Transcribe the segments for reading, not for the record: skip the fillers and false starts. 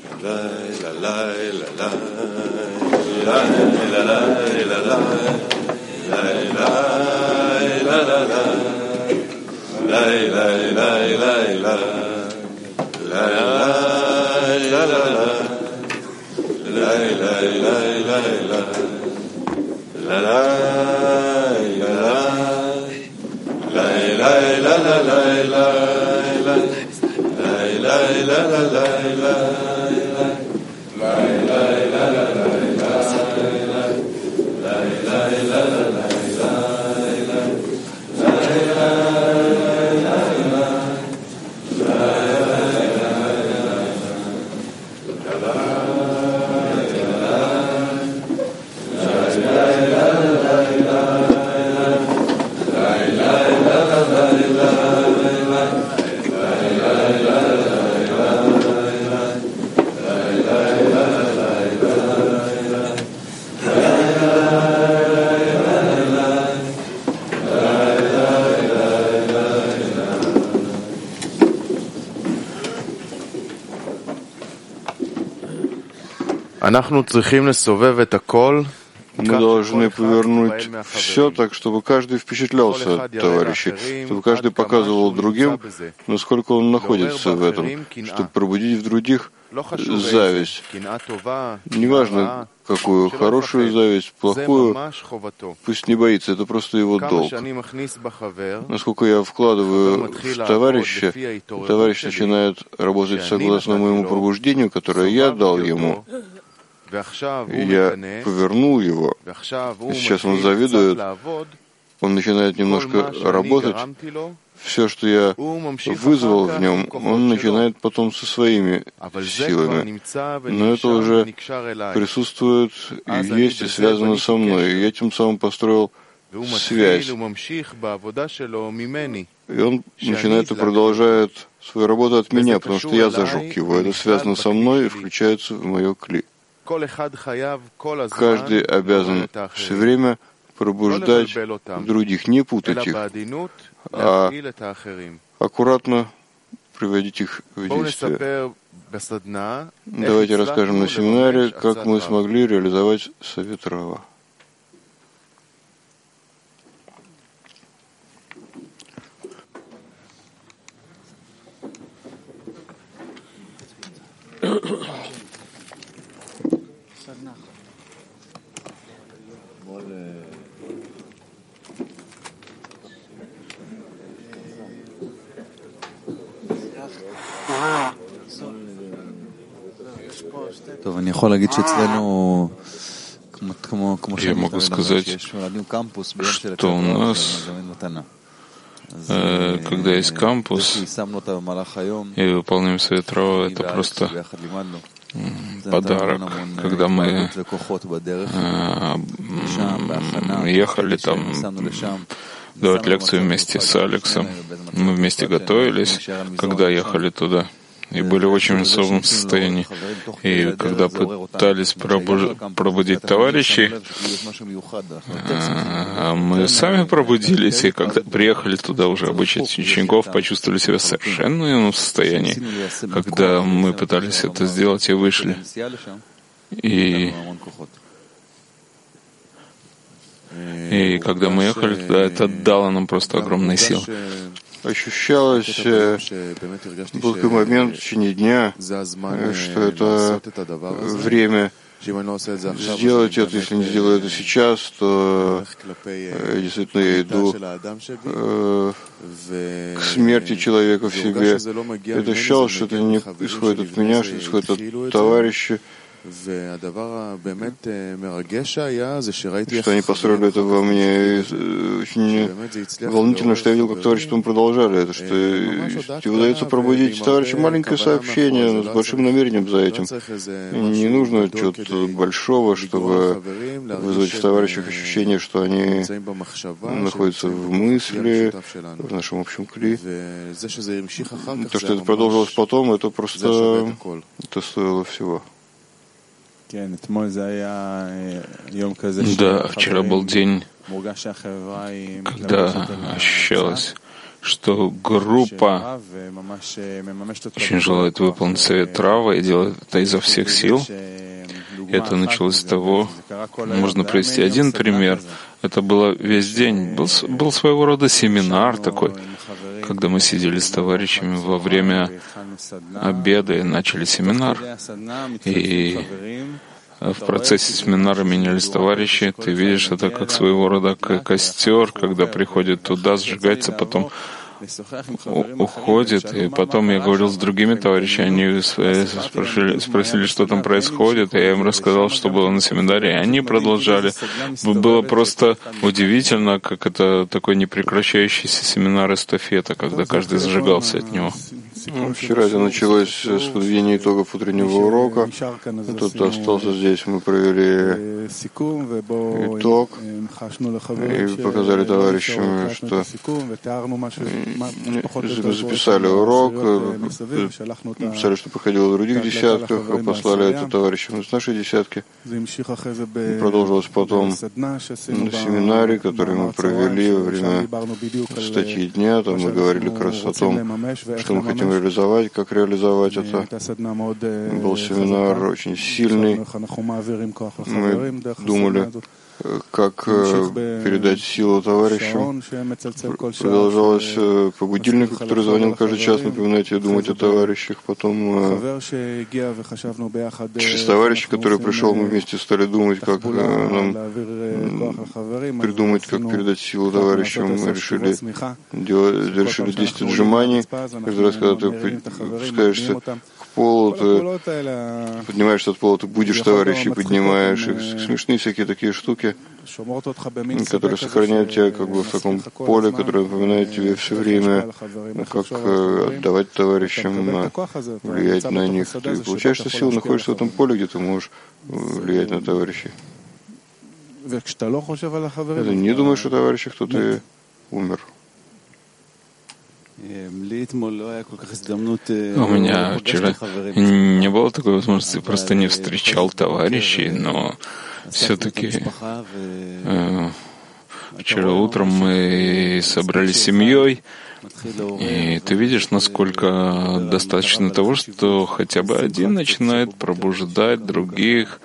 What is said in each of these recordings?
Мы должны повернуть все так, чтобы каждый впечатлялся от товарищей, чтобы каждый показывал другим, насколько он находится в этом, чтобы пробудить в других зависть. Неважно, какую, хорошую зависть, плохую, пусть не боится, это просто его долг. Насколько я вкладываю в товарища, товарищ начинает работать согласно моему пробуждению, которое я дал ему. Я повернул его, и сейчас он завидует, он начинает немножко работать. Все, что я вызвал в нем, он начинает потом со своими силами. Но это уже присутствует и есть, и связано со мной. И я тем самым построил связь. И он начинает и продолжает свою работу от меня, потому что я зажег его. Это связано со мной и включается в мое кли. Каждый обязан все время пробуждать других, не путать их, а аккуратно приводить их в действие. Давайте расскажем на семинаре, как мы смогли реализовать совет Рава. Я могу сказать, что у нас, когда есть кампус и выполняем совет Рава, это просто подарок. Когда мы ехали там давать лекцию вместе с Алексом, мы вместе готовились, когда ехали туда, и были в очень высоком состоянии. И когда пытались пробудить товарищей, мы сами пробудились, и когда приехали туда уже обучать учеников, почувствовали себя совершенно ином состоянии, когда мы пытались это сделать и вышли. И когда мы ехали туда, это дало нам просто огромные силы. Ощущалось, был такой момент в течение дня, что это время сделать это. Если не сделаю это сейчас, то действительно я иду к смерти человека в себе. Это ощущалось, что это не исходит от меня, что исходит от товарища. Что они построили это во мне. Очень волнительно, что я видел, как товарищи там продолжали это, что тебе удается пробудить товарища маленькое сообщение, но с большим намерением за этим. Не нужно чего-то большого, чтобы вызвать в товарищах ощущение, что они находятся в мысли, в нашем общем кли. То, что это продолжилось потом, это просто это стоило всего. Да, вчера был день, когда ощущалось, что группа очень желает выполнить совет Рава и делает это изо всех сил. И это началось с того, можно привести один пример. Это было весь день. Был своего рода семинар такой, когда мы сидели с товарищами во время обеда и начали семинар. И в процессе семинара менялись товарищи. Ты видишь, это как своего рода костер, когда приходит туда, сжигается, потом уходит. И потом я говорил с другими товарищами, они спросили, что там происходит, и я им рассказал, что было на семинаре, и они продолжали. Было просто удивительно, как это такой непрекращающийся семинар эстафета, когда каждый зажигался от него. Вчера это началось с подведения итогов утреннего урока. Тут остался здесь, мы провели итог и показали товарищам, что записали урок, написали, что проходило в других десятках, послали это товарищам из нашей десятки. Продолжилось потом на семинаре, который мы провели во время статьи дня. Там мы говорили как раз о том, что мы хотим реализовать, как реализовать это. Был семинар очень сильный. Мы думали, как передать силу товарищам. Продолжалось по будильнику, который звонил каждый час, напоминайте думать о товарищах. Потом через товарища, который пришел, мы вместе стали думать, как нам придумать, как передать силу товарищам. Мы решили 10 отжиманий. Каждый раз, когда ты спускаешься к полу, ты поднимаешься от пола, ты будешь товарищей, поднимаешь их. Смешные всякие такие штуки, которые сохраняют тебя как бы в таком поле, которое напоминает тебе все время, как отдавать товарищам, влиять на них. Ты получаешь эту силу, находишься в этом поле, где ты можешь влиять на товарищей. Ты не думаешь о товарищах, кто ты умер. У меня вчера не было такой возможности, просто не встречал товарищей, но все-таки вчера утром мы собрались с семьей, и ты видишь, насколько достаточно того, что хотя бы один начинает пробуждать других.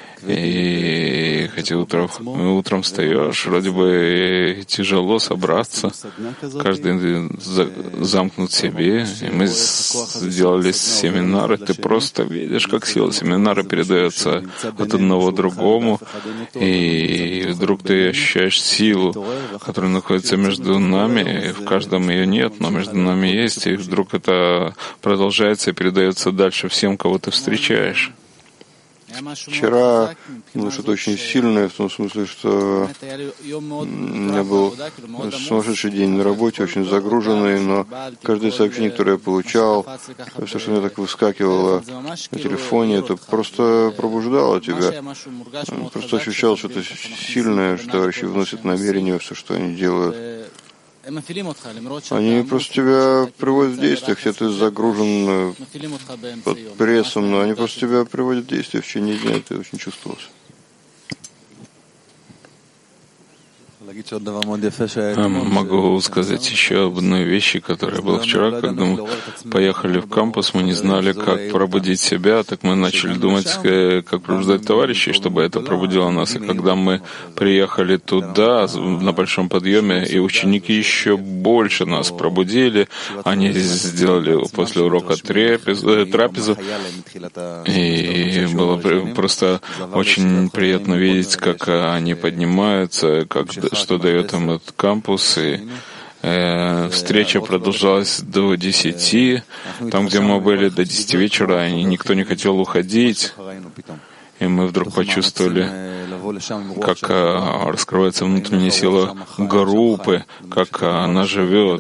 И хотя утром встаешь, вроде бы тяжело собраться, каждый замкнут в себе. И мы сделали семинары, ты просто видишь, как сила семинара передается от одного другому, и вдруг ты ощущаешь силу, которая находится между нами, и в каждом ее нет, но между нами есть, и вдруг это продолжается и передается дальше всем, кого ты встречаешь. Вчера было что-то очень сильное, в том смысле, что у меня был сумасшедший день на работе, очень загруженный, но каждое сообщение, которое я получал, все, что мне так выскакивало на телефоне, это просто пробуждало тебя. Просто ощущал что-то сильное, что товарищи вносят намерение во все, что они делают. Они просто тебя приводят в действие, хотя ты загружен под прессом, но они просто тебя приводят в действие в течение дня, это очень чувствовалось. Могу сказать еще об одной вещи, которая была вчера, когда мы поехали в кампус, мы не знали, как пробудить себя, так мы начали думать, как пробуждать товарищей, чтобы это пробудило нас. И когда мы приехали туда на большом подъеме, и ученики еще больше нас пробудили, они сделали после урока трапезу, и было просто очень приятно видеть, как они поднимаются, что дает им этот кампус. И встреча продолжалась до 10, там, где мы были, до 10 вечера, и никто не хотел уходить. И мы вдруг почувствовали, как раскрывается внутренняя сила группы, как она живет.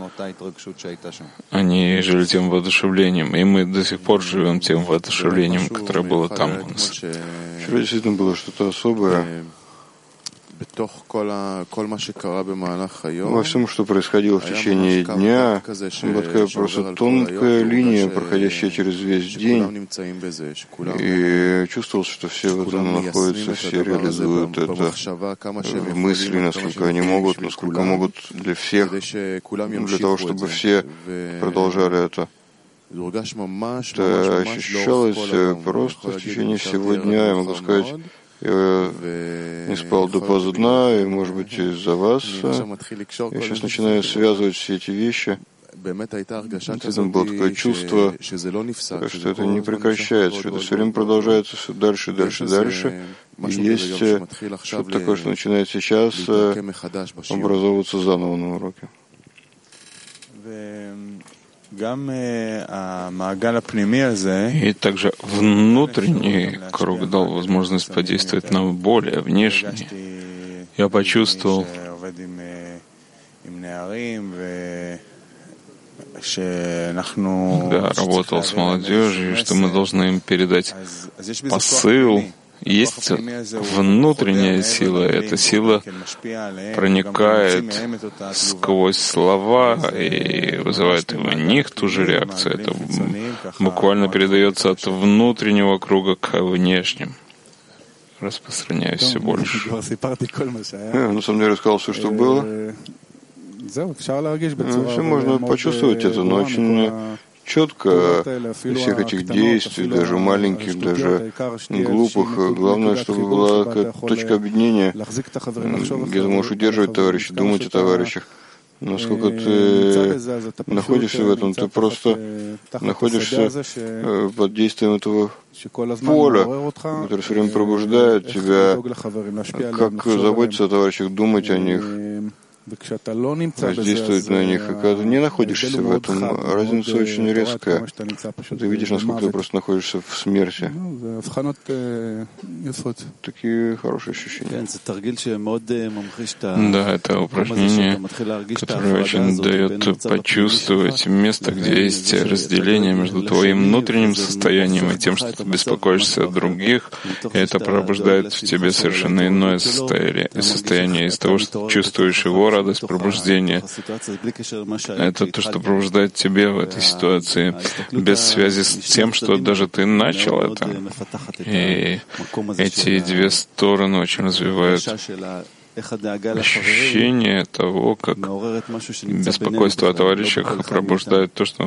Они жили тем воодушевлением, и мы до сих пор живем тем воодушевлением, которое было там у нас. Вчера действительно было что-то особое. Во всем, что происходило в течение дня, была такая просто тонкая линия, проходящая через весь день, и чувствовалось, что все в этом находятся, все реализуют это в мысли, насколько они могут, насколько могут для всех, для того, чтобы все продолжали это. Это ощущалось просто в течение всего дня, я могу сказать. Я не спал допоздна, и, может быть, из-за вас я сейчас начинаю связывать все эти вещи. Действительно было такое чувство, что это не прекращается, что это все время продолжается все дальше, дальше, дальше. И есть что-то такое, что начинает сейчас образовываться заново на уроке. И также внутренний круг дал возможность подействовать на более внешний. Я почувствовал, когда работал с молодежью, что мы должны им передать посыл. Есть внутренняя сила, эта сила проникает сквозь слова и вызывает у них ту же реакцию. Это буквально передается от внутреннего круга к внешним, распространяясь все больше. На самом деле рассказал все, что было. Все можно почувствовать это, но очень четко из всех этих действий, даже маленьких, даже глупых. Главное, чтобы была какая-то точка объединения, где ты можешь удерживать товарищей, думать о товарищах. Насколько ты находишься в этом, ты просто находишься под действием этого поля, которое все время пробуждает тебя, как заботиться о товарищах, думать о них, воздействовать на них. И когда ты не находишься в этом, разница очень резкая. Ты видишь, насколько ты просто находишься в смерти. Такие хорошие ощущения. Да, это упражнение, которое очень дает почувствовать место, где есть разделение между твоим внутренним состоянием и тем, что ты беспокоишься о других, и это пробуждает в тебе совершенно иное состояние. Из того, что ты чувствуешь его радость пробуждения. Это то, что пробуждает тебя в этой ситуации, без связи с тем, что даже ты начал это. И эти две стороны очень развивают ощущение того, как беспокойство о товарищах пробуждает то, что